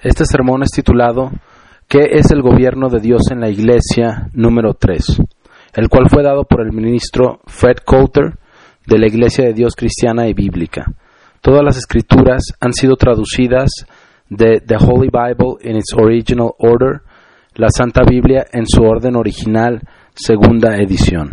Este sermón es titulado ¿Qué es el gobierno de Dios en la Iglesia? Número 3, el cual fue dado por el ministro Fred Coulter de la Iglesia de Dios Cristiana y Bíblica. Todas las escrituras han sido traducidas de The Holy Bible in its original order, la Santa Biblia en su orden original, segunda edición.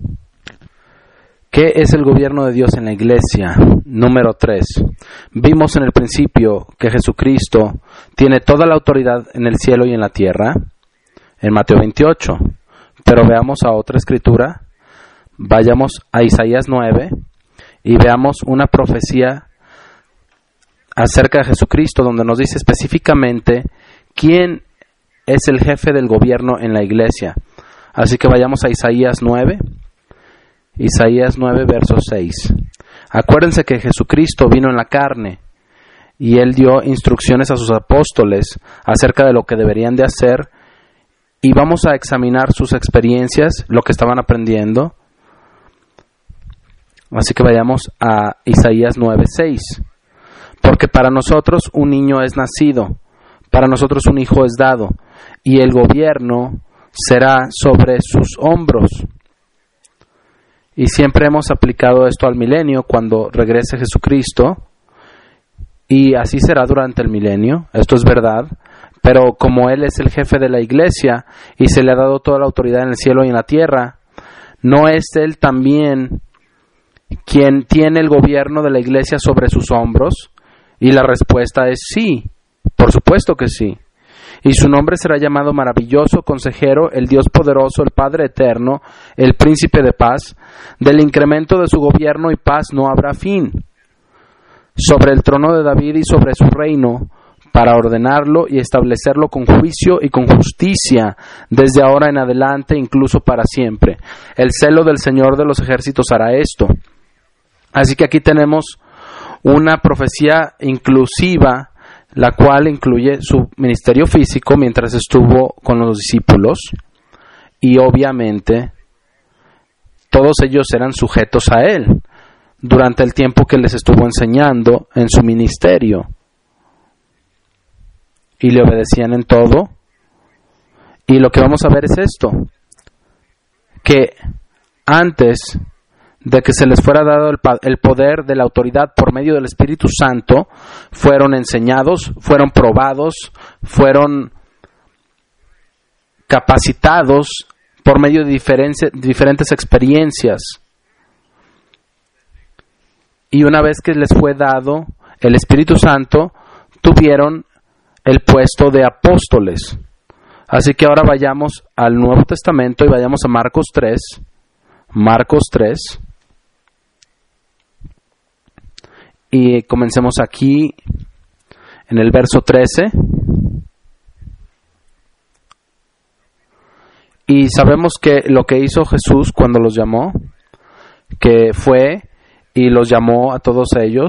¿Qué es el gobierno de Dios en la Iglesia? Número 3. Vimos en el principio que Jesucristo tiene toda la autoridad en el cielo y en la tierra, en Mateo 28. Pero veamos a otra escritura, vayamos a Isaías 9 y veamos una profecía acerca de Jesucristo, donde nos dice específicamente quién es el jefe del gobierno en la Iglesia. Así que vayamos a Isaías 9. Isaías 9, verso 6. Acuérdense que Jesucristo vino en la carne y Él dio instrucciones a sus apóstoles acerca de lo que deberían de hacer, y vamos a examinar sus experiencias, lo que estaban aprendiendo. Así que vayamos a Isaías 9, 6. Porque para nosotros un niño es nacido, para nosotros un hijo es dado, y el gobierno será sobre sus hombros. Y siempre hemos aplicado esto al milenio cuando regrese Jesucristo, y así será durante el milenio, esto es verdad, pero como Él es el jefe de la Iglesia y se le ha dado toda la autoridad en el cielo y en la tierra, ¿no es Él también quien tiene el gobierno de la Iglesia sobre sus hombros? Y la respuesta es sí, por supuesto que sí. Y su nombre será llamado Maravilloso, Consejero, el Dios Poderoso, el Padre Eterno, el Príncipe de Paz. Del incremento de su gobierno y paz no habrá fin, sobre el trono de David y sobre su reino, para ordenarlo y establecerlo con juicio y con justicia, desde ahora en adelante, incluso para siempre. El celo del Señor de los ejércitos hará esto. Así que aquí tenemos una profecía inclusiva, la cual incluye su ministerio físico mientras estuvo con los discípulos, y obviamente todos ellos eran sujetos a Él durante el tiempo que les estuvo enseñando en su ministerio, y le obedecían en todo. Y lo que vamos a ver es esto, que antes de que se les fuera dado el poder de la autoridad por medio del Espíritu Santo, fueron enseñados, fueron probados, fueron capacitados por medio de diferentes experiencias. Y una vez que les fue dado el Espíritu Santo, tuvieron el puesto de apóstoles. Así que ahora vayamos al Nuevo Testamento y vayamos a Marcos 3. Marcos 3. Y comencemos aquí en el verso 13. Y sabemos que lo que hizo Jesús cuando los llamó, que fue y los llamó a todos ellos,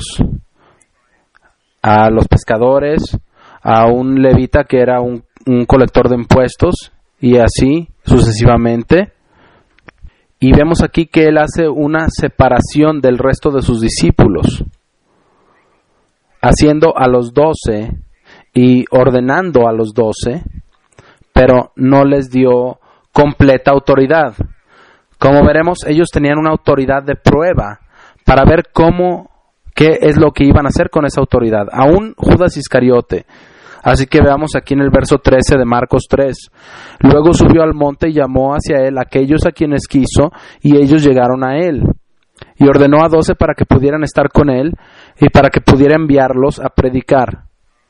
a los pescadores, a un levita que era un colector de impuestos, y así sucesivamente. Y vemos aquí que Él hace una separación del resto de sus discípulos, haciendo a los 12 y ordenando a los 12, pero no les dio completa autoridad. Como veremos, ellos tenían una autoridad de prueba para ver qué es lo que iban a hacer con esa autoridad. Aún Judas Iscariote. Así que veamos aquí en el verso 13 de Marcos 3. Luego subió al monte y llamó hacia Él a aquellos a quienes quiso, y ellos llegaron a Él. Y ordenó a 12 para que pudieran estar con Él y para que pudiera enviarlos a predicar.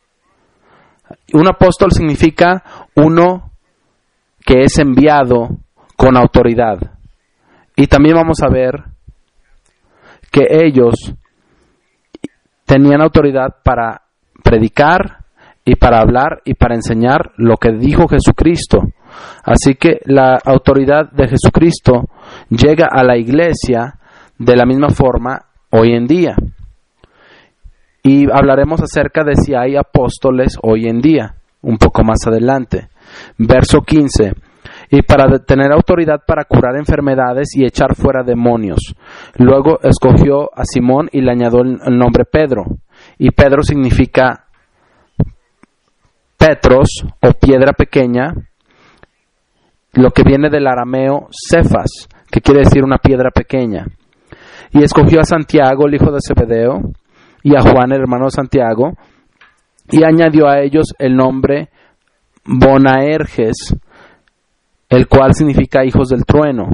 Un apóstol significa uno que es enviado con autoridad. Y también vamos a ver que ellos tenían autoridad para predicar y para hablar y para enseñar lo que dijo Jesucristo. Así que la autoridad de Jesucristo llega a la iglesia de la misma forma hoy en día. Y hablaremos acerca de si hay apóstoles hoy en día, un poco más adelante. Verso 15. Y para tener autoridad para curar enfermedades y echar fuera demonios. Luego escogió a Simón y le añadió el nombre Pedro. Y Pedro significa Petros o piedra pequeña, lo que viene del arameo Cefas, que quiere decir una piedra pequeña. Y escogió a Santiago, el hijo de Zebedeo, y a Juan, el hermano de Santiago, y añadió a ellos el nombre Boanerges, el cual significa hijos del trueno.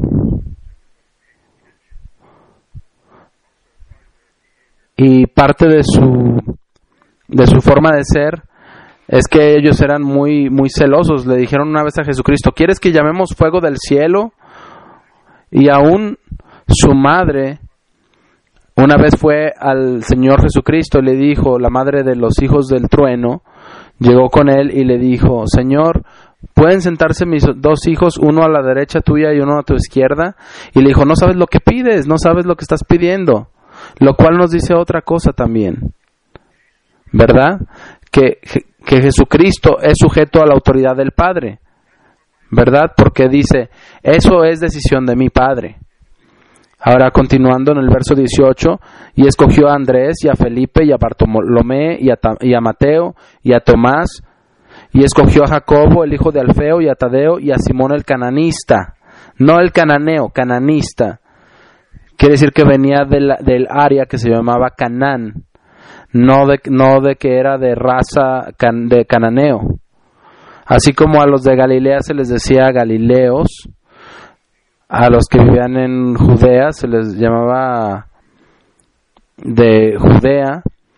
Y parte de su forma de ser es que ellos eran muy, muy celosos. Le dijeron una vez a Jesucristo: ¿quieres que llamemos fuego del cielo? Y aún su madre una vez fue al Señor Jesucristo y le dijo, la madre de los hijos del trueno, llegó con él y le dijo: Señor, ¿pueden sentarse mis dos hijos, uno a la derecha tuya y uno a tu izquierda? Y le dijo: no sabes lo que pides, no sabes lo que estás pidiendo. Lo cual nos dice otra cosa también, ¿verdad? Que Jesucristo es sujeto a la autoridad del Padre, ¿verdad? Porque dice: eso es decisión de mi Padre. Ahora, continuando en el verso 18, y escogió a Andrés y a Felipe y a Bartolomé y a Mateo y a Tomás, y escogió a Jacobo, el hijo de Alfeo, y a Tadeo y a Simón el cananista, no el cananeo, cananista. Quiere decir que venía del área que se llamaba Canaán, no de que era de raza de cananeo. Así como a los de Galilea se les decía galileos, a los que vivían en Judea se les llamaba de Judea.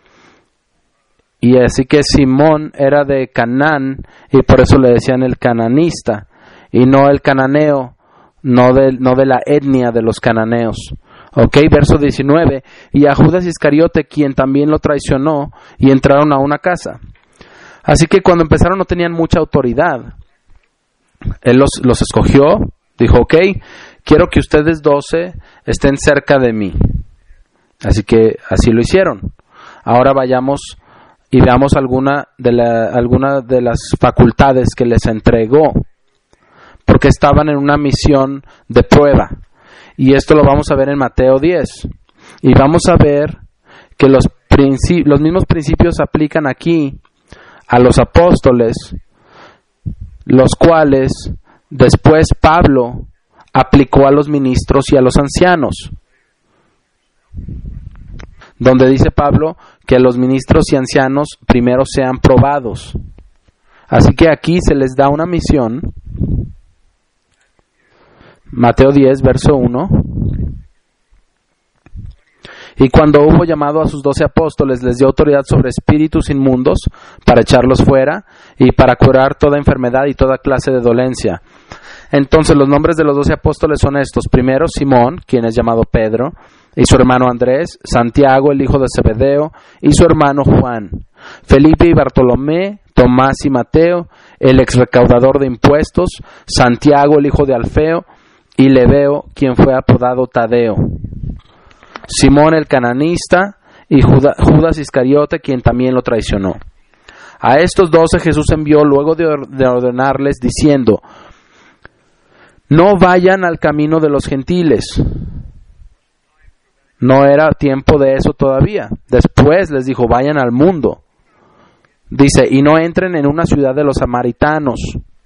Y así que Simón era de Canaán y por eso le decían el cananista y no el cananeo, no de la etnia de los cananeos. Ok, verso 19, y a Judas Iscariote, quien también lo traicionó, y entraron a una casa. Así que cuando empezaron no tenían mucha autoridad. Él los escogió, dijo: ok, quiero que ustedes 12 estén cerca de mí. Así que así lo hicieron. Ahora vayamos y veamos alguna de las facultades que les entregó, porque estaban en una misión de prueba. Y esto lo vamos a ver en Mateo 10. Y vamos a ver que los mismos principios aplican aquí a los apóstoles, los cuales después Pablo aplicó a los ministros y a los ancianos. Donde dice Pablo que los ministros y ancianos primero sean probados. Así que aquí se les da una misión. Mateo 10, verso 1. Y cuando hubo llamado a sus 12 apóstoles, les dio autoridad sobre espíritus inmundos para echarlos fuera y para curar toda enfermedad y toda clase de dolencia. Entonces los nombres de los 12 apóstoles son estos: primero Simón, quien es llamado Pedro, y su hermano Andrés; Santiago, el hijo de Zebedeo, y su hermano Juan; Felipe y Bartolomé; Tomás y Mateo, el ex recaudador de impuestos; Santiago, el hijo de Alfeo, y Lebeo, quien fue apodado Tadeo; Simón el cananista, y Judas Iscariote, quien también lo traicionó. A estos 12 Jesús envió luego de ordenarles, diciendo: no vayan al camino de los gentiles. No era tiempo de eso todavía. Después les dijo: vayan al mundo. Dice: y no entren en una ciudad de los samaritanos.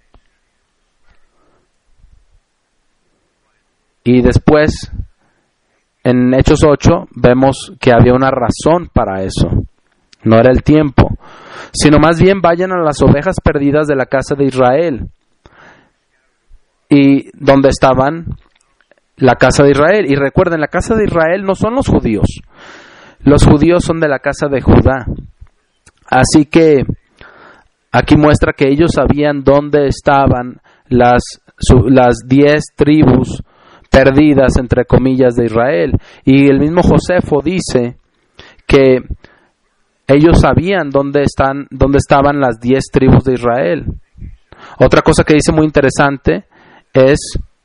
Y después, en Hechos 8, vemos que había una razón para eso. No era el tiempo, sino más bien vayan a las ovejas perdidas de la casa de Israel. Y donde estaban la casa de Israel. Y recuerden, la casa de Israel no son los judíos. Los judíos son de la casa de Judá. Así que aquí muestra que ellos sabían dónde estaban las 10 tribus perdidas, entre comillas, de Israel. Y el mismo Josefo dice que ellos sabían dónde estaban las 10 tribus de Israel. Otra cosa que dice muy interesante es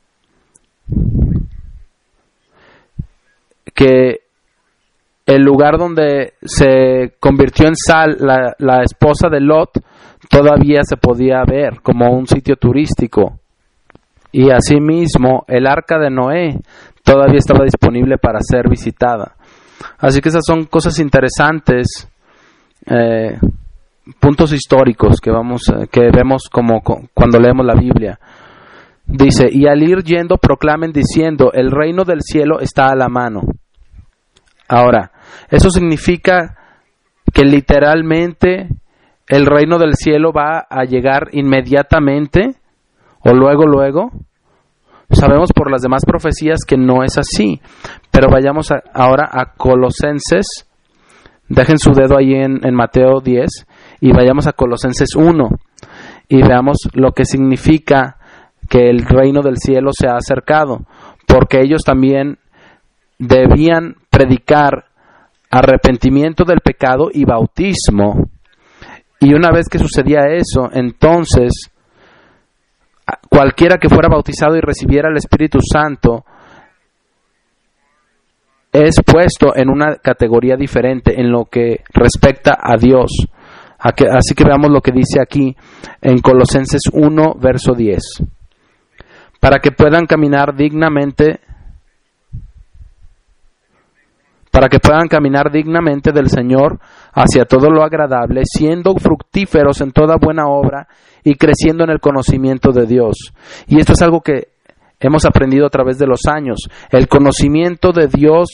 que el lugar donde se convirtió en sal la esposa de Lot todavía se podía ver como un sitio turístico. Y asimismo el arca de Noé todavía estaba disponible para ser visitada. Así que esas son cosas interesantes puntos históricos que vemos como cuando leemos la Biblia. Dice, y al ir yendo proclamen diciendo, el reino del cielo está a la mano. Ahora, eso significa que literalmente el reino del cielo va a llegar inmediatamente o luego. Sabemos por las demás profecías que no es así, pero vayamos ahora a Colosenses. Dejen su dedo ahí en Mateo 10 y vayamos a Colosenses 1 y veamos lo que significa que el reino del cielo se ha acercado, porque ellos también debían predicar arrepentimiento del pecado y bautismo, y una vez que sucedía eso, entonces cualquiera que fuera bautizado y recibiera el Espíritu Santo es puesto en una categoría diferente en lo que respecta a Dios. Así que veamos lo que dice aquí en Colosenses 1, verso 10. Para que puedan caminar dignamente del Señor hacia todo lo agradable, siendo fructíferos en toda buena obra y creciendo en el conocimiento de Dios. Y esto es algo que hemos aprendido a través de los años. El conocimiento de Dios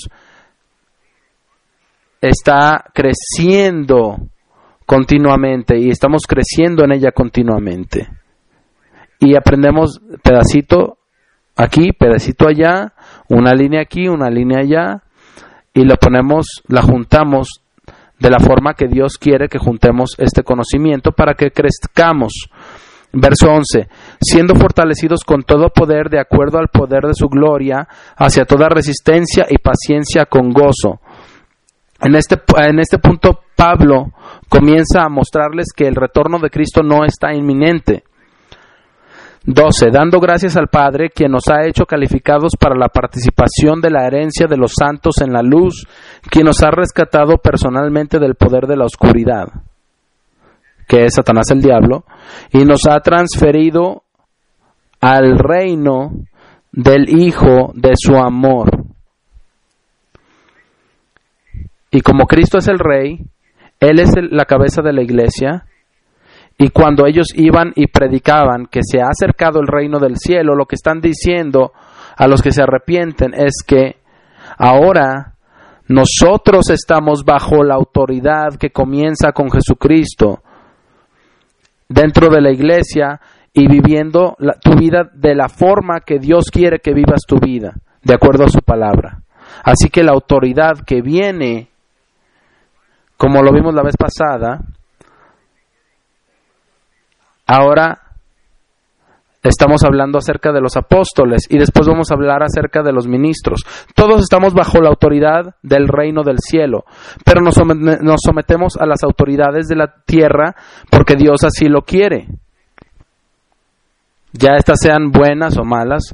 está creciendo continuamente y estamos creciendo en ella continuamente. Y aprendemos pedacito aquí, pedacito allá, una línea aquí, una línea allá, y la juntamos de la forma que Dios quiere que juntemos este conocimiento para que crezcamos. Verso 11, siendo fortalecidos con todo poder de acuerdo al poder de su gloria, hacia toda resistencia y paciencia con gozo. En este punto Pablo comienza a mostrarles que el retorno de Cristo no está inminente. 12. Dando gracias al Padre, quien nos ha hecho calificados para la participación de la herencia de los santos en la luz, quien nos ha rescatado personalmente del poder de la oscuridad, que es Satanás el diablo, y nos ha transferido al reino del Hijo de su amor. Y como Cristo es el Rey, Él es la cabeza de la iglesia. Y cuando ellos iban y predicaban que se ha acercado el reino del cielo, lo que están diciendo a los que se arrepienten es que ahora nosotros estamos bajo la autoridad que comienza con Jesucristo dentro de la iglesia y viviendo tu vida de la forma que Dios quiere que vivas tu vida, de acuerdo a su palabra. Así que la autoridad que viene, como lo vimos la vez pasada, ahora estamos hablando acerca de los apóstoles y después vamos a hablar acerca de los ministros. Todos estamos bajo la autoridad del reino del cielo, pero nos sometemos a las autoridades de la tierra porque Dios así lo quiere. Ya estas sean buenas o malas,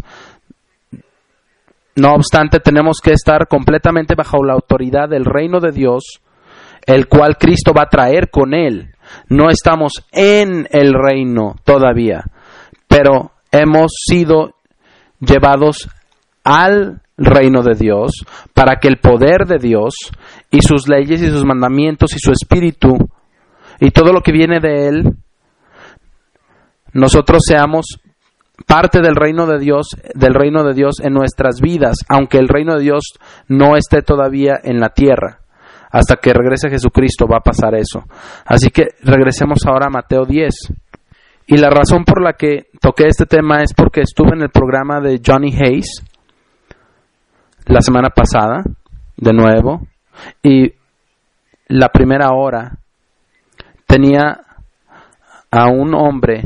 no obstante tenemos que estar completamente bajo la autoridad del reino de Dios, el cual Cristo va a traer con él. No estamos en el reino todavía, pero hemos sido llevados al reino de Dios para que el poder de Dios y sus leyes y sus mandamientos y su espíritu y todo lo que viene de él, nosotros seamos parte del reino de Dios en nuestras vidas, aunque el reino de Dios no esté todavía en la tierra. Hasta que regrese Jesucristo va a pasar eso. Así que regresemos ahora a Mateo 10. Y la razón por la que toqué este tema es porque estuve en el programa de Johnny Hayes la semana pasada, de nuevo, y la primera hora tenía a un hombre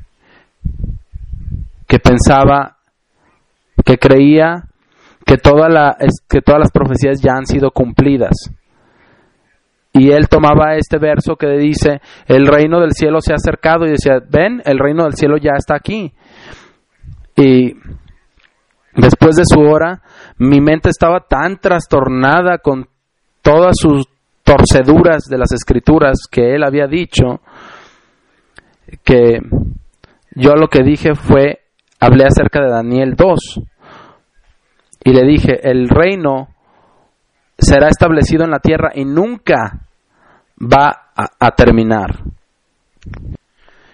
que pensaba, que creía que todas las profecías ya han sido cumplidas. Y él tomaba este verso que dice, el reino del cielo se ha acercado, y decía, ven, el reino del cielo ya está aquí. Y después de su hora, mi mente estaba tan trastornada con todas sus torceduras de las escrituras que él había dicho, que yo lo que dije fue, hablé acerca de Daniel 2. Y le dije, el reino será establecido en la tierra y nunca va a terminar.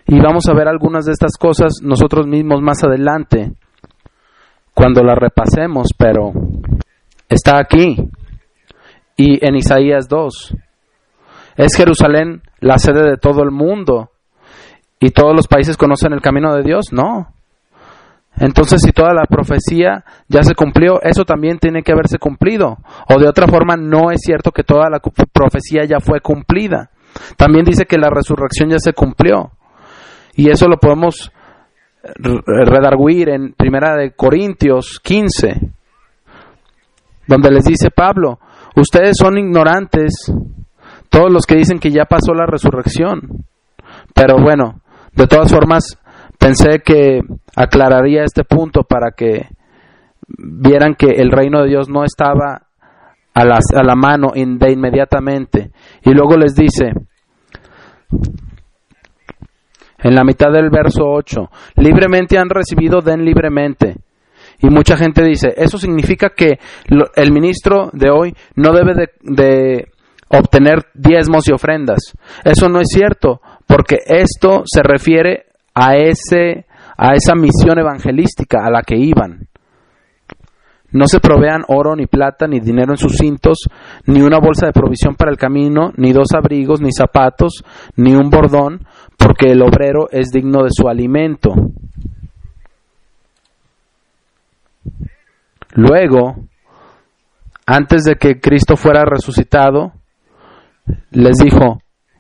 Y vamos a ver algunas de estas cosas nosotros mismos más adelante, cuando las repasemos, pero está aquí. Y en Isaías 2, ¿es Jerusalén la sede de todo el mundo y todos los países conocen el camino de Dios? No. Entonces, si toda la profecía ya se cumplió, eso también tiene que haberse cumplido. O de otra forma, no es cierto que toda la profecía ya fue cumplida. También dice que la resurrección ya se cumplió. Y eso lo podemos redarguir en 1 Corintios 15, donde les dice Pablo: ustedes son ignorantes, todos los que dicen que ya pasó la resurrección. Pero bueno, de todas formas, pensé que aclararía este punto para que vieran que el reino de Dios no estaba a la mano de inmediatamente. Y luego les dice, en la mitad del verso 8, libremente han recibido, den libremente. Y mucha gente dice, eso significa que el ministro de hoy no debe de obtener diezmos y ofrendas. Eso no es cierto, porque esto se refiere a esa misión evangelística a la que iban. No se provean oro, ni plata, ni dinero en sus cintos, ni una bolsa de provisión para el camino, ni 2 abrigos, ni zapatos, ni un bordón, porque el obrero es digno de su alimento. Luego, antes de que Cristo fuera resucitado, les dijo,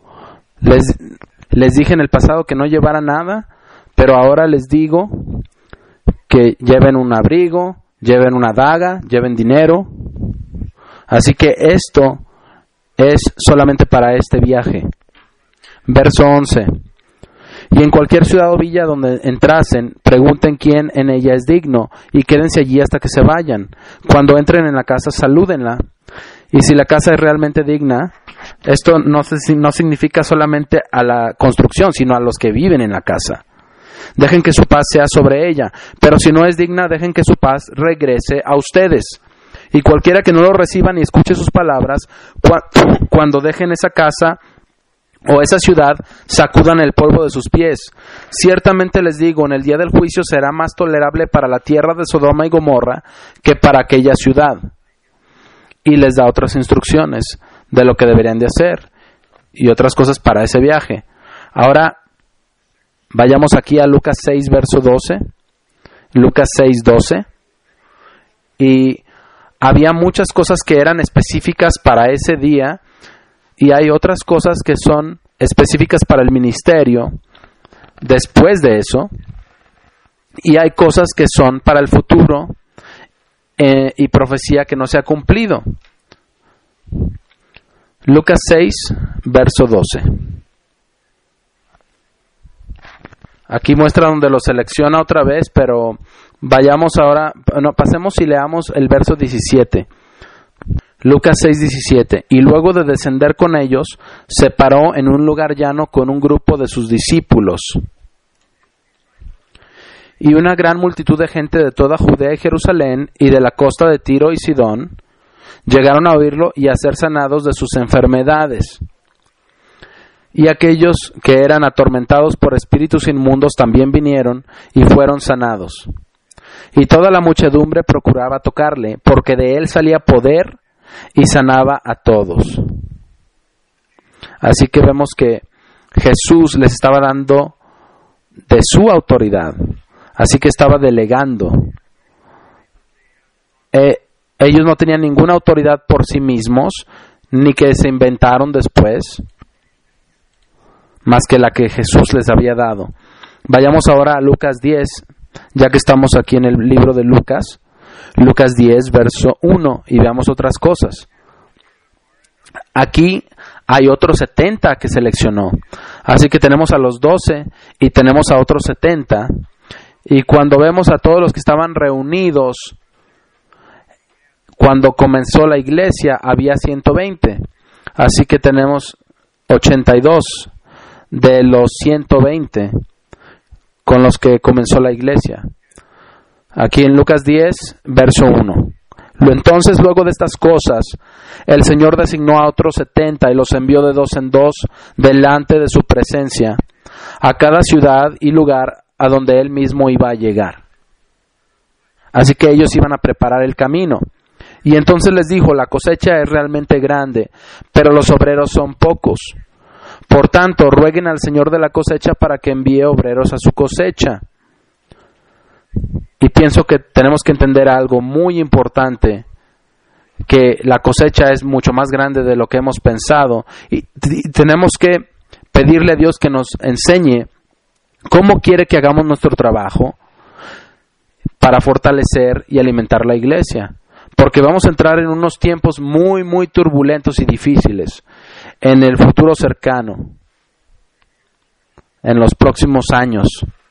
les dije en el pasado que no llevaran nada, pero ahora les digo que lleven un abrigo, lleven una daga, lleven dinero. Así que esto es solamente para este viaje. Verso 11. Y en cualquier ciudad o villa donde entrasen, pregunten quién en ella es digno, y quédense allí hasta que se vayan. Cuando entren en la casa, salúdenla. Y si la casa es realmente digna, esto no significa solamente a la construcción, sino a los que viven en la casa. Dejen que su paz sea sobre ella, pero si no es digna, dejen que su paz regrese a ustedes. Y cualquiera que no lo reciba ni escuche sus palabras, cuando dejen esa casa o esa ciudad, sacudan el polvo de sus pies. Ciertamente les digo, en el día del juicio será más tolerable para la tierra de Sodoma y Gomorra que para aquella ciudad. Y les da otras instrucciones de lo que deberían de hacer y otras cosas para ese viaje. Ahora, vayamos aquí a Lucas 6, verso 12. Lucas 6, 12. Y había muchas cosas que eran específicas para ese día, y hay otras cosas que son específicas para el ministerio después de eso, y hay cosas que son para el futuro y profecía que no se ha cumplido. Lucas 6, verso 12. Aquí muestra donde lo selecciona otra vez, pero vayamos ahora, pasemos y leamos el verso 17. Lucas 6, 17. Y luego de descender con ellos, se paró en un lugar llano con un grupo de sus discípulos. Y una gran multitud de gente de toda Judea y Jerusalén y de la costa de Tiro y Sidón llegaron a oírlo y a ser sanados de sus enfermedades. Y aquellos que eran atormentados por espíritus inmundos también vinieron y fueron sanados. Y toda la muchedumbre procuraba tocarle, porque de él salía poder y sanaba a todos. Así que vemos que Jesús les estaba dando de su autoridad. Así que estaba delegando. Ellos no tenían ninguna autoridad por sí mismos, ni que se inventaron después, más que la que Jesús les había dado. Vayamos ahora a Lucas 10, ya que estamos aquí en el libro de Lucas. Lucas 10, verso 1, y veamos otras cosas. Aquí hay otros 70 que seleccionó. Así que tenemos a los 12 y tenemos a otros 70. Y cuando vemos a todos los que estaban reunidos, cuando comenzó la iglesia, había 120. Así que tenemos 82 de los 120 con los que comenzó la iglesia. Aquí en Lucas 10, verso 1. Entonces, luego de estas cosas, el Señor designó a otros 70 y los envió de 2 en 2 delante de su presencia, a cada ciudad y lugar a donde él mismo iba a llegar. Así que ellos iban a preparar el camino. Y entonces les dijo: la cosecha es realmente grande, pero los obreros son pocos. Por tanto, rueguen al Señor de la cosecha para que envíe obreros a su cosecha. Y pienso que tenemos que entender algo muy importante, que la cosecha es mucho más grande de lo que hemos pensado. Y tenemos que pedirle a Dios que nos enseñe cómo quiere que hagamos nuestro trabajo para fortalecer y alimentar la iglesia. Porque vamos a entrar en unos tiempos muy, muy turbulentos y difíciles en el futuro cercano, en los próximos años.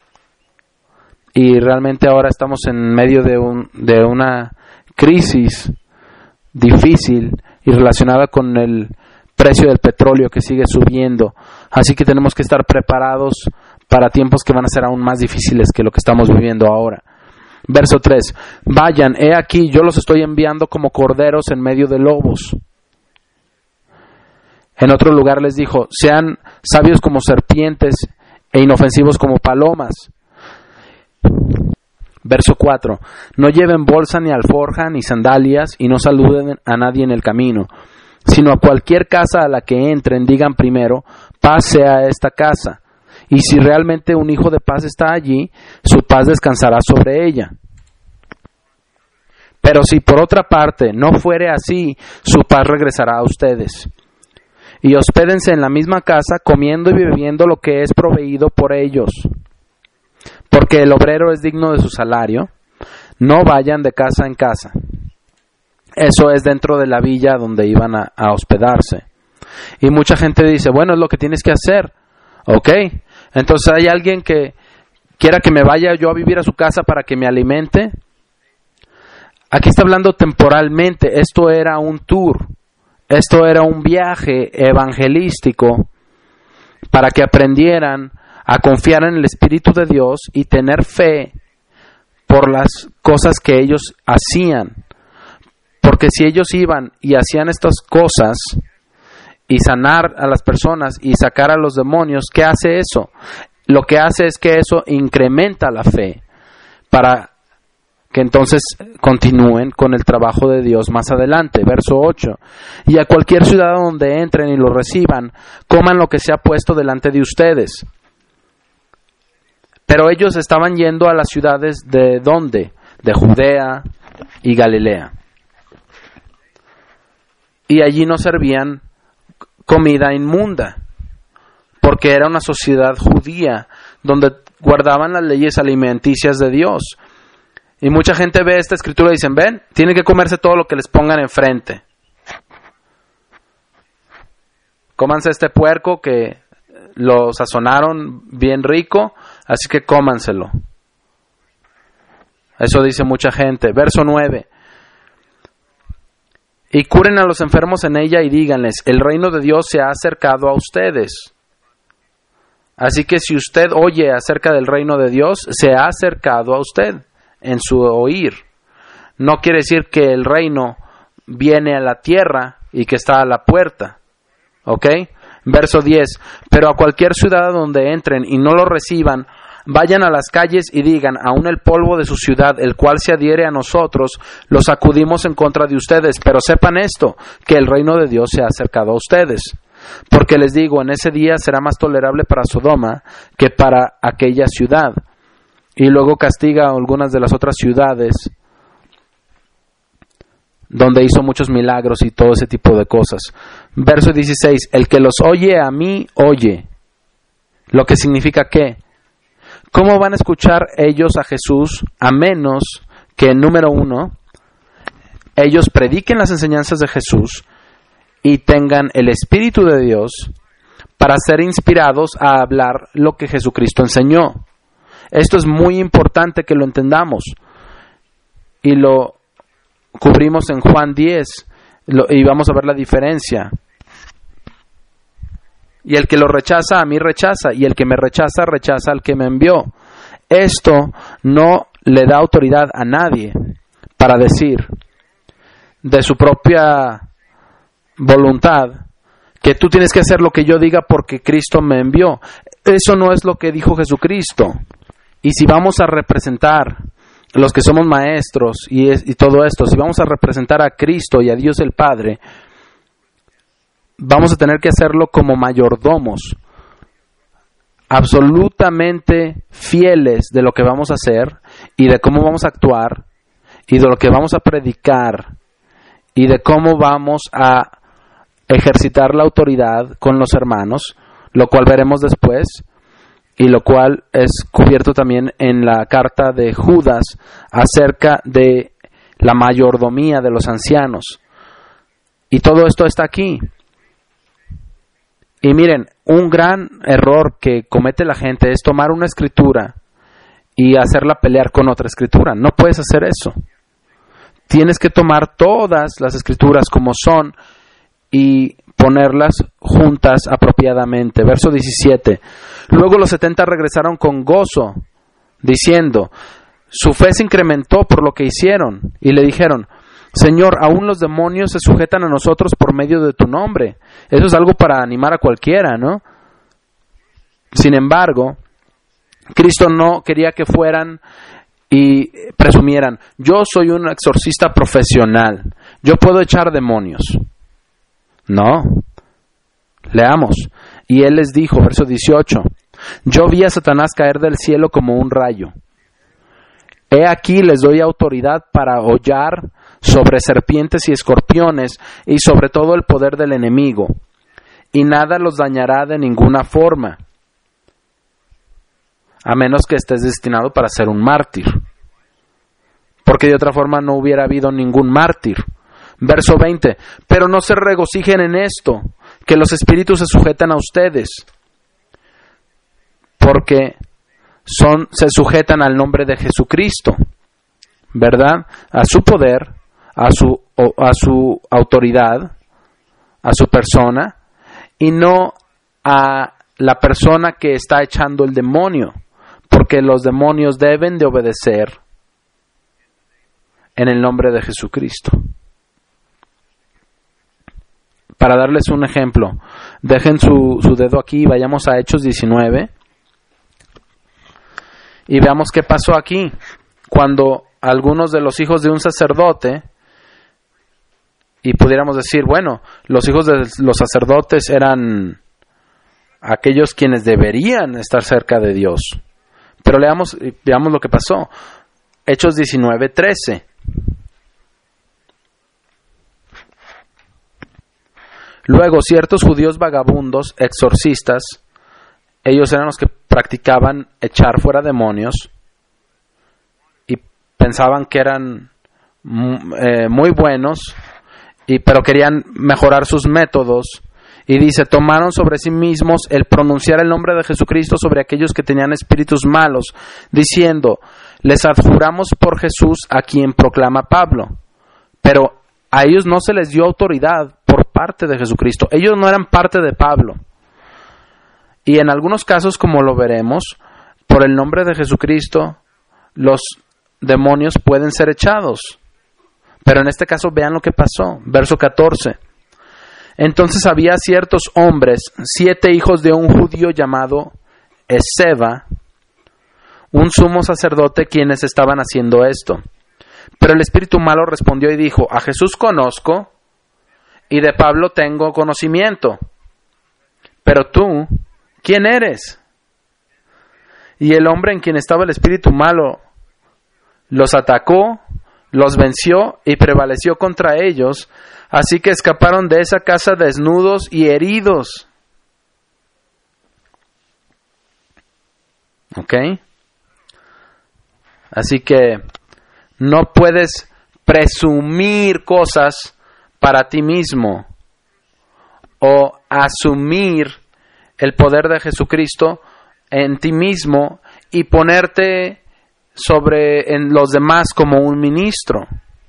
Y realmente ahora estamos en medio de una crisis difícil y relacionada con el precio del petróleo que sigue subiendo. Así que tenemos que estar preparados para tiempos que van a ser aún más difíciles que lo que estamos viviendo ahora. Verso 3. Vayan, he aquí, yo los estoy enviando como corderos en medio de lobos. En otro lugar les dijo: sean sabios como serpientes e inofensivos como palomas. Verso 4. No lleven bolsa ni alforja ni sandalias y no saluden a nadie en el camino, sino a cualquier casa a la que entren digan primero: paz sea a esta casa. Y si realmente un hijo de paz está allí, su paz descansará sobre ella. Pero si por otra parte no fuere así, su paz regresará a ustedes. Y hospédense en la misma casa, comiendo y bebiendo lo que es proveído por ellos. Porque el obrero es digno de su salario. No vayan de casa en casa. Eso es dentro de la villa donde iban a hospedarse. Y mucha gente dice: bueno, es lo que tienes que hacer. Ok, entonces hay alguien que quiera que me vaya yo a vivir a su casa para que me alimente. Aquí está hablando temporalmente. Esto era un tour, esto era un viaje evangelístico para que aprendieran a confiar en el Espíritu de Dios y tener fe por las cosas que ellos hacían. Porque si ellos iban y hacían estas cosas y sanar a las personas y sacar a los demonios, ¿qué hace eso? Lo que hace es que eso incrementa la fe para que entonces continúen con el trabajo de Dios más adelante. Verso 8. Y a cualquier ciudad donde entren y lo reciban, coman lo que sea puesto delante de ustedes. Pero ellos estaban yendo a las ciudades de ¿dónde? De Judea y Galilea. Y allí no servían comida inmunda, porque era una sociedad judía donde guardaban las leyes alimenticias de Dios. Y mucha gente ve esta escritura y dicen: ven, tienen que comerse todo lo que les pongan enfrente. Cómanse este puerco que lo sazonaron bien rico, así que cómanselo. Eso dice mucha gente. Verso 9. Y curen a los enfermos en ella y díganles: el reino de Dios se ha acercado a ustedes. Así que si usted oye acerca del reino de Dios, se ha acercado a usted en su oír. No quiere decir que el reino viene a la tierra y que está a la puerta. ¿Ok? Verso 10. Pero a cualquier ciudad donde entren y no lo reciban, vayan a las calles y digan: aún el polvo de su ciudad, el cual se adhiere a nosotros, lo sacudimos en contra de ustedes. Pero sepan esto, que el reino de Dios se ha acercado a ustedes. Porque les digo, en ese día será más tolerable para Sodoma que para aquella ciudad. Y luego castiga a algunas de las otras ciudades donde hizo muchos milagros y todo ese tipo de cosas. Verso 16. El que los oye a mí, oye. Lo que significa que ¿cómo van a escuchar ellos a Jesús a menos que, número uno, ellos prediquen las enseñanzas de Jesús y tengan el Espíritu de Dios para ser inspirados a hablar lo que Jesucristo enseñó? Esto es muy importante que lo entendamos. Y lo cubrimos en Juan 10 y vamos a ver la diferencia. Y el que lo rechaza, a mí rechaza, y el que me rechaza, rechaza al que me envió. Esto no le da autoridad a nadie para decir de su propia voluntad que tú tienes que hacer lo que yo diga porque Cristo me envió. Eso no es lo que dijo Jesucristo. Y si vamos a representar, los que somos maestros y todo esto, si vamos a representar a Cristo y a Dios el Padre, vamos a tener que hacerlo como mayordomos, absolutamente fieles de lo que vamos a hacer y de cómo vamos a actuar y de lo que vamos a predicar y de cómo vamos a ejercitar la autoridad con los hermanos, lo cual veremos después y lo cual es cubierto también en la carta de Judas acerca de la mayordomía de los ancianos. Y todo esto está aquí. Y miren, un gran error que comete la gente es tomar una escritura y hacerla pelear con otra escritura. No puedes hacer eso. Tienes que tomar todas las escrituras como son y ponerlas juntas apropiadamente. Verso 17. Luego los 70 regresaron con gozo, diciendo, su fe se incrementó por lo que hicieron. Y le dijeron, Señor, aún los demonios se sujetan a nosotros por medio de tu nombre. Eso es algo para animar a cualquiera, ¿no? Sin embargo, Cristo no quería que fueran y presumieran, yo soy un exorcista profesional, yo puedo echar demonios. No. Leamos. Y él les dijo, verso 18, yo vi a Satanás caer del cielo como un rayo. He aquí les doy autoridad para hollar sobre serpientes y escorpiones y sobre todo el poder del enemigo, y nada los dañará de ninguna forma, a menos que estés destinado para ser un mártir, porque de otra forma no hubiera habido ningún mártir. Verso 20, pero no se regocijen en esto, que los espíritus se sujetan a ustedes, porque se sujetan al nombre de Jesucristo, ¿verdad? A su poder, a su autoridad, a su persona, y no a la persona que está echando el demonio, porque los demonios deben de obedecer en el nombre de Jesucristo. Para darles un ejemplo, dejen su dedo aquí y vayamos a Hechos 19 y veamos qué pasó aquí cuando algunos de los hijos de un sacerdote, y pudiéramos decir, bueno, los hijos de los sacerdotes eran aquellos quienes deberían estar cerca de Dios, pero veamos lo que pasó. Hechos 19:13. Luego, ciertos judíos vagabundos, exorcistas, ellos eran los que practicaban echar fuera demonios y pensaban que eran muy buenos, pero querían mejorar sus métodos. Y dice, tomaron sobre sí mismos el pronunciar el nombre de Jesucristo sobre aquellos que tenían espíritus malos, diciendo, les adjuramos por Jesús a quien proclama Pablo. Pero a ellos no se les dio autoridad por parte de Jesucristo. Ellos no eran parte de Pablo. Y en algunos casos, como lo veremos, por el nombre de Jesucristo, los demonios pueden ser echados. Pero en este caso, vean lo que pasó. Verso 14. Entonces había ciertos hombres, 7 hijos de un judío llamado Esceva, un sumo sacerdote, quienes estaban haciendo esto. Pero el espíritu malo respondió y dijo, a Jesús conozco y de Pablo tengo conocimiento, pero tú, ¿quién eres? Y el hombre en quien estaba el espíritu malo los atacó, los venció y prevaleció contra ellos, así que escaparon de esa casa desnudos y heridos. ¿Ok? Así que no puedes presumir cosas para ti mismo o asumir el poder de Jesucristo en ti mismo y ponerte en los demás como un ministro.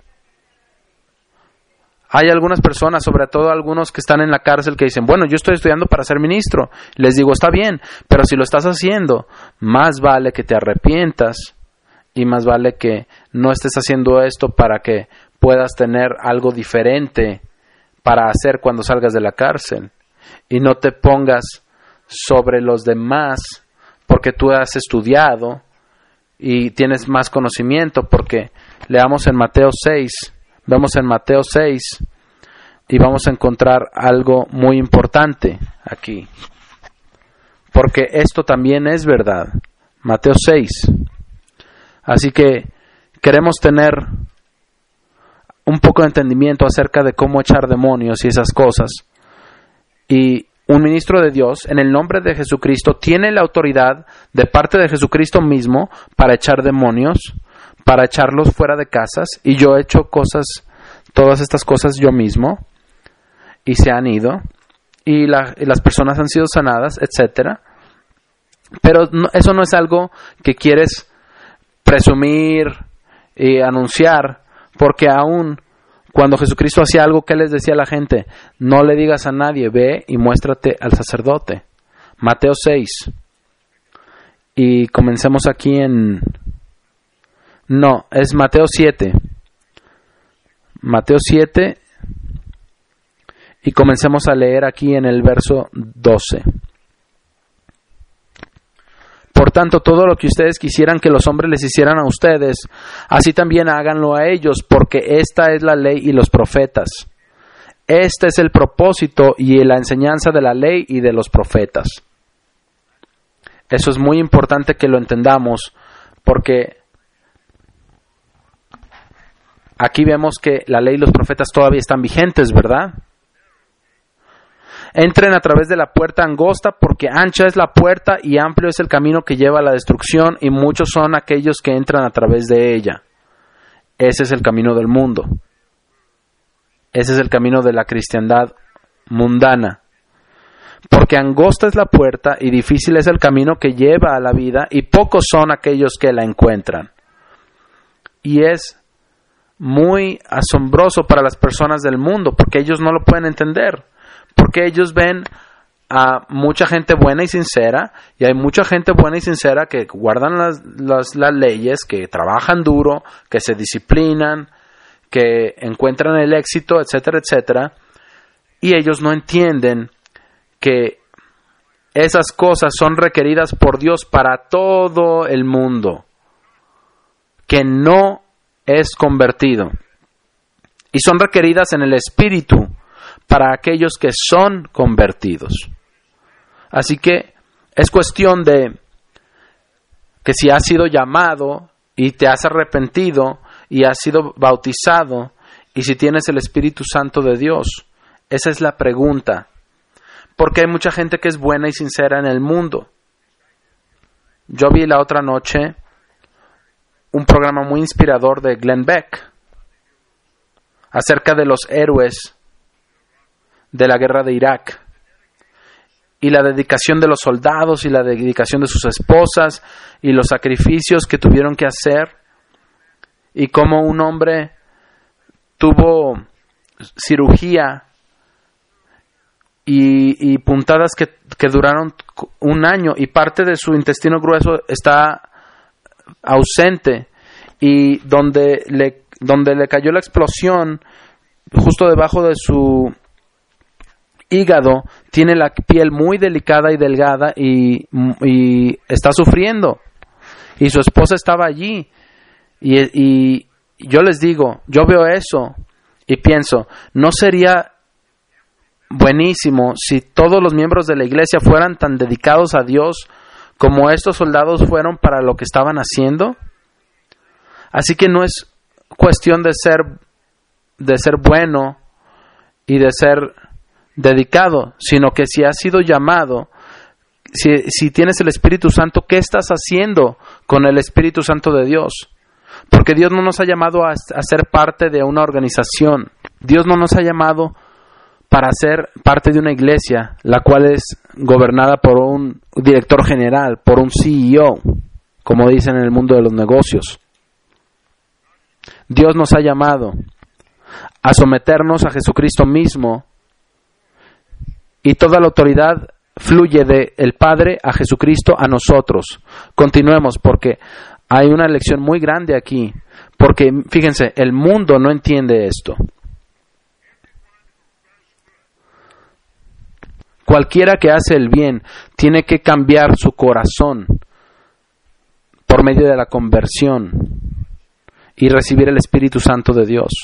Hay algunas personas, sobre todo algunos que están en la cárcel, que dicen, bueno, yo estoy estudiando para ser ministro. Les digo, está bien, pero si lo estás haciendo, más vale que te arrepientas y más vale que no estés haciendo esto para que puedas tener algo diferente para hacer cuando salgas de la cárcel y no te pongas sobre los demás porque tú has estudiado y tienes más conocimiento, porque leamos en Mateo 6, vemos en Mateo 6 y vamos a encontrar algo muy importante aquí, porque esto también es verdad. Mateo 6. Así que queremos tener un poco de entendimiento acerca de cómo echar demonios y esas cosas. Y un ministro de Dios, en el nombre de Jesucristo, tiene la autoridad de parte de Jesucristo mismo para echar demonios, para echarlos fuera de casas. Y yo he hecho cosas, todas estas cosas yo mismo, y se han ido, y las personas han sido sanadas, etcétera. Pero eso no es algo que quieres presumir y anunciar, porque aún cuando Jesucristo hacía algo, ¿qué les decía a la gente? No le digas a nadie, ve y muéstrate al sacerdote. Mateo 6. Y comencemos aquí No, es Mateo 7. Mateo 7. Y comencemos a leer aquí en el verso 12. Por tanto, todo lo que ustedes quisieran que los hombres les hicieran a ustedes, así también háganlo a ellos, porque esta es la ley y los profetas. Este es el propósito y la enseñanza de la ley y de los profetas. Eso es muy importante que lo entendamos, porque aquí vemos que la ley y los profetas todavía están vigentes, ¿verdad? Entren a través de la puerta angosta, porque ancha es la puerta y amplio es el camino que lleva a la destrucción, y muchos son aquellos que entran a través de ella. Ese es el camino del mundo. Ese es el camino de la cristiandad mundana. Porque angosta es la puerta y difícil es el camino que lleva a la vida, y pocos son aquellos que la encuentran. Y es muy asombroso para las personas del mundo, porque ellos no lo pueden entender. Porque ellos ven a mucha gente buena y sincera, y hay mucha gente buena y sincera que guardan las leyes, que trabajan duro, que se disciplinan, que encuentran el éxito, etcétera, etcétera, y ellos no entienden que esas cosas son requeridas por Dios para todo el mundo, que no es convertido, y son requeridas en el Espíritu para aquellos que son convertidos. Así que es cuestión de que si has sido llamado y te has arrepentido y has sido bautizado, y si tienes el Espíritu Santo de Dios. Esa es la pregunta. Porque hay mucha gente que es buena y sincera en el mundo. Yo vi la otra noche un programa muy inspirador de Glenn Beck acerca de los héroes de la guerra de Irak, y la dedicación de los soldados y la dedicación de sus esposas y los sacrificios que tuvieron que hacer, y cómo un hombre tuvo cirugía y puntadas que duraron un año, y parte de su intestino grueso está ausente, y donde le cayó la explosión justo debajo de su hígado, tiene la piel muy delicada y delgada, y está sufriendo, y su esposa estaba allí, y yo les digo, yo veo eso y pienso, ¿no sería buenísimo si todos los miembros de la iglesia fueran tan dedicados a Dios como estos soldados fueron para lo que estaban haciendo? Así que no es cuestión de ser bueno y de ser dedicado, sino que si has sido llamado, si tienes el Espíritu Santo, ¿qué estás haciendo con el Espíritu Santo de Dios? Porque Dios no nos ha llamado a ser parte de una organización. Dios no nos ha llamado para ser parte de una iglesia, la cual es gobernada por un director general, por un CEO, como dicen en el mundo de los negocios. Dios nos ha llamado a someternos a Jesucristo mismo, y toda la autoridad fluye del Padre a Jesucristo a nosotros. Continuemos, porque hay una lección muy grande aquí, porque fíjense, el mundo no entiende esto. Cualquiera que hace el bien tiene que cambiar su corazón por medio de la conversión y recibir el Espíritu Santo de Dios.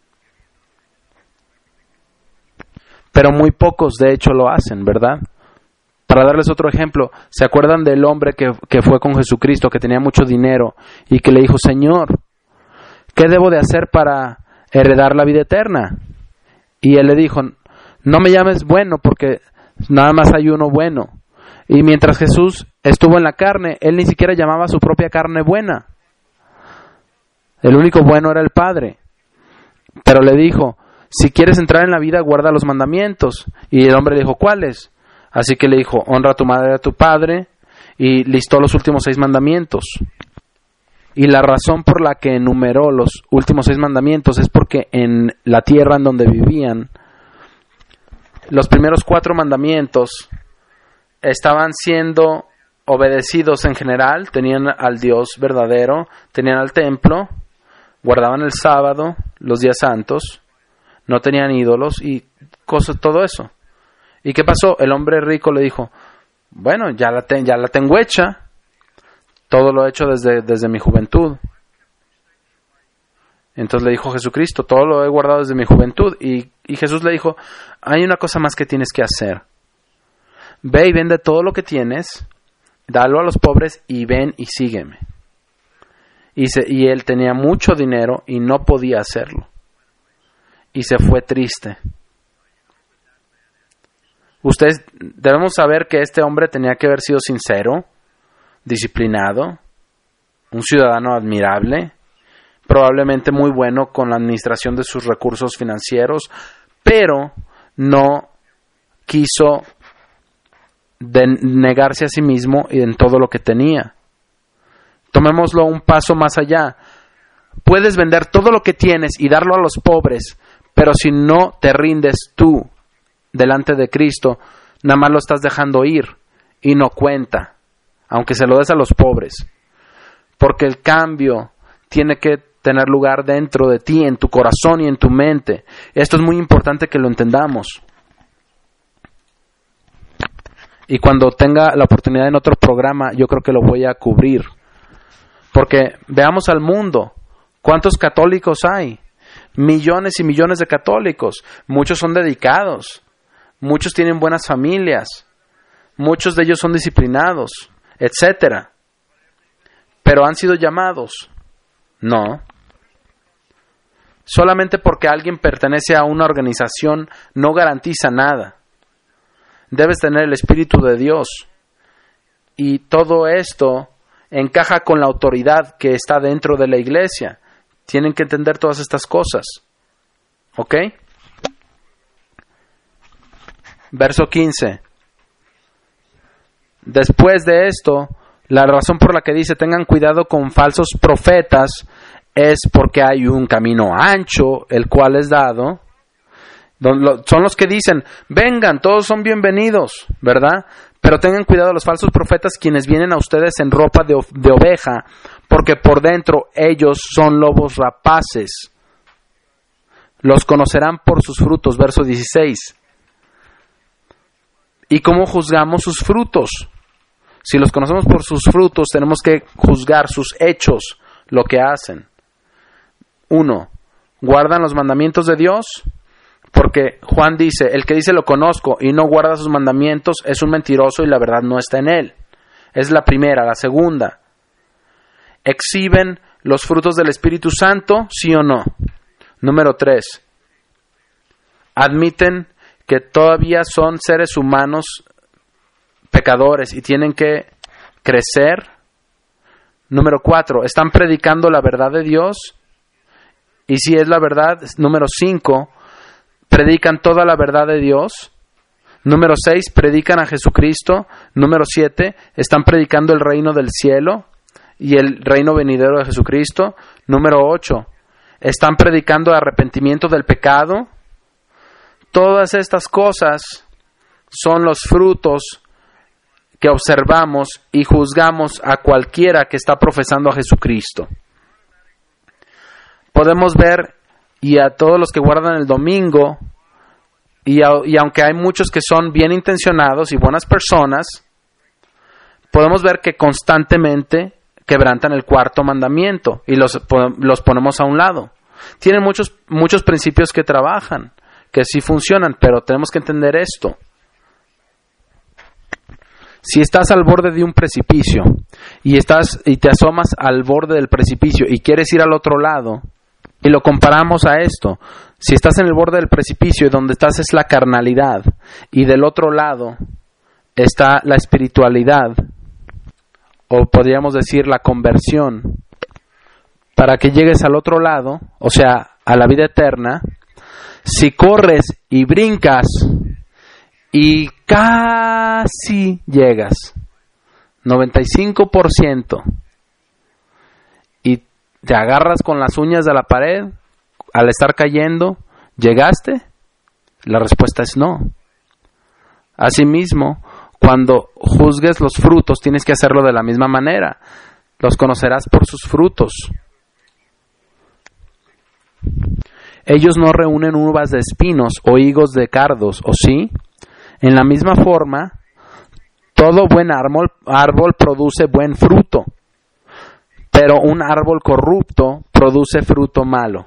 Pero muy pocos de hecho lo hacen, ¿verdad? Para darles otro ejemplo, ¿se acuerdan del hombre que fue con Jesucristo, que tenía mucho dinero y que le dijo, Señor, ¿qué debo de hacer para heredar la vida eterna? Y él le dijo, no me llames bueno porque nada más hay uno bueno. Y mientras Jesús estuvo en la carne, él ni siquiera llamaba a su propia carne buena. El único bueno era el Padre. Pero le dijo, si quieres entrar en la vida, guarda los mandamientos. Y el hombre le dijo, ¿cuáles? Así que le dijo, honra a tu madre y a tu padre, y listó los últimos 6 mandamientos. Y la razón por la que enumeró los últimos 6 mandamientos es porque en la tierra en donde vivían, los primeros 4 mandamientos estaban siendo obedecidos en general, tenían al Dios verdadero, tenían al templo, guardaban el sábado, los días santos, no tenían ídolos y cosas, todo eso. ¿Y qué pasó? El hombre rico le dijo, bueno, ya la tengo hecha, todo lo he hecho desde mi juventud. Entonces le dijo Jesucristo, todo lo he guardado desde mi juventud. Y Jesús le dijo, hay una cosa más que tienes que hacer. Ve y vende todo lo que tienes, dalo a los pobres y ven y sígueme. Y él tenía mucho dinero y no podía hacerlo. Y se fue triste. Ustedes debemos saber que este hombre tenía que haber sido sincero, disciplinado, un ciudadano admirable, probablemente muy bueno con la administración de sus recursos financieros, pero no quiso negarse a sí mismo y en todo lo que tenía. Tomémoslo un paso más allá. Puedes vender todo lo que tienes y darlo a los pobres, pero si no te rindes tú delante de Cristo, nada más lo estás dejando ir y no cuenta, aunque se lo des a los pobres, porque el cambio tiene que tener lugar dentro de ti, en tu corazón y en tu mente. Esto es muy importante que lo entendamos. Y cuando tenga la oportunidad en otro programa, yo creo que lo voy a cubrir, porque veamos al mundo, ¿cuántos católicos hay? Millones y millones de católicos, muchos son dedicados, muchos tienen buenas familias, muchos de ellos son disciplinados, etcétera. Pero ¿han sido llamados? No. Solamente porque alguien pertenece a una organización no garantiza nada. Debes tener el Espíritu de Dios. Y todo esto encaja con la autoridad que está dentro de la iglesia. Tienen que entender todas estas cosas. ¿Ok? Verso 15. Después de esto, la razón por la que dice tengan cuidado con falsos profetas es porque hay un camino ancho, el cual es dado. Son los que dicen, vengan, todos son bienvenidos, ¿verdad? Pero tengan cuidado los falsos profetas quienes vienen a ustedes en ropa de oveja, porque por dentro ellos son lobos rapaces. Los conocerán por sus frutos, verso 16. ¿Y cómo juzgamos sus frutos? Si los conocemos por sus frutos, tenemos que juzgar sus hechos, lo que hacen. 1. ¿Guardan los mandamientos de Dios? Porque Juan dice, el que dice lo conozco y no guarda sus mandamientos es un mentiroso y la verdad no está en él. Es la primera. La segunda, ¿exhiben los frutos del Espíritu Santo? ¿Sí o no? Número 3, ¿admiten que todavía son seres humanos pecadores y tienen que crecer? Número 4, ¿están predicando la verdad de Dios? Y si es la verdad, número 5, ¿predican toda la verdad de Dios? Número 6, ¿predican a Jesucristo? Número 7, ¿están predicando el reino del cielo y el reino venidero de Jesucristo? Número 8, ¿están predicando arrepentimiento del pecado? Todas estas cosas son los frutos que observamos y juzgamos a cualquiera que está profesando a Jesucristo. Podemos ver, y a todos los que guardan el domingo, y aunque hay muchos que son bien intencionados y buenas personas, podemos ver que constantemente quebrantan el cuarto mandamiento y los ponemos a un lado. Tienen muchos principios que trabajan, que sí funcionan, pero tenemos que entender esto. Si estás al borde de un precipicio y te asomas al borde del precipicio y quieres ir al otro lado, y lo comparamos a esto, si estás en el borde del precipicio y donde estás es la carnalidad y del otro lado está la espiritualidad, o podríamos decir la conversión, para que llegues al otro lado, o sea, a la vida eterna, si corres y brincas y casi llegas, 95%, y te agarras con las uñas de la pared, al estar cayendo, ¿llegaste? La respuesta es no. Asimismo, cuando juzgues los frutos, tienes que hacerlo de la misma manera. Los conocerás por sus frutos. Ellos no reúnen uvas de espinos o higos de cardos, ¿o sí? En la misma forma, todo buen árbol produce buen fruto, pero un árbol corrupto produce fruto malo.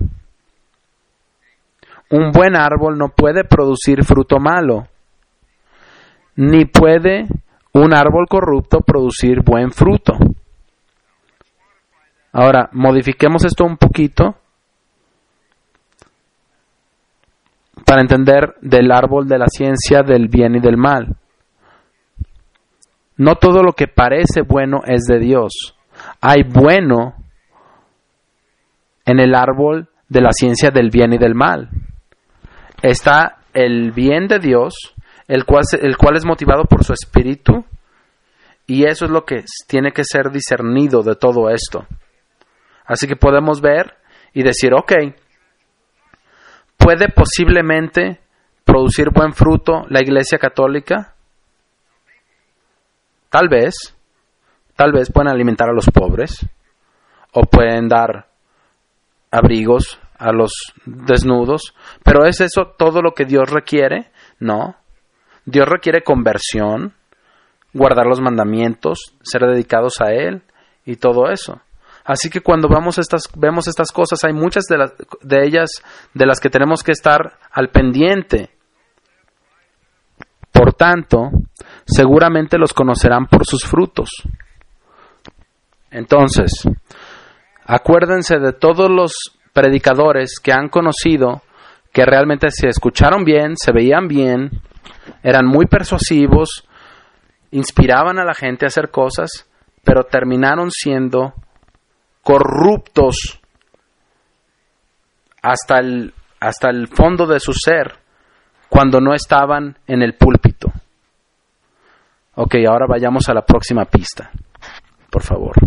Un buen árbol no puede producir fruto malo, ni puede un árbol corrupto producir buen fruto. Ahora, modifiquemos esto un poquito para entender del árbol de la ciencia del bien y del mal. No todo lo que parece bueno es de Dios. Hay bueno en el árbol de la ciencia del bien y del mal. Está el bien de Dios, el cual es motivado por su espíritu, y eso es lo que tiene que ser discernido de todo esto. Así que podemos ver y decir, ok, ¿puede posiblemente producir buen fruto la Iglesia Católica? Tal vez pueden alimentar a los pobres, o pueden dar abrigos a los desnudos, pero ¿es eso todo lo que Dios requiere? No. Dios requiere conversión, guardar los mandamientos, ser dedicados a Él y todo eso. Así que cuando vemos estas cosas, hay muchas de ellas de las que tenemos que estar al pendiente. Por tanto, seguramente los conocerán por sus frutos. Entonces, acuérdense de todos los predicadores que han conocido, que realmente se escucharon bien, se veían bien, eran muy persuasivos, inspiraban a la gente a hacer cosas, pero terminaron siendo corruptos hasta el fondo de su ser cuando no estaban en el púlpito. Ok, ahora vayamos a la próxima pista, por favor.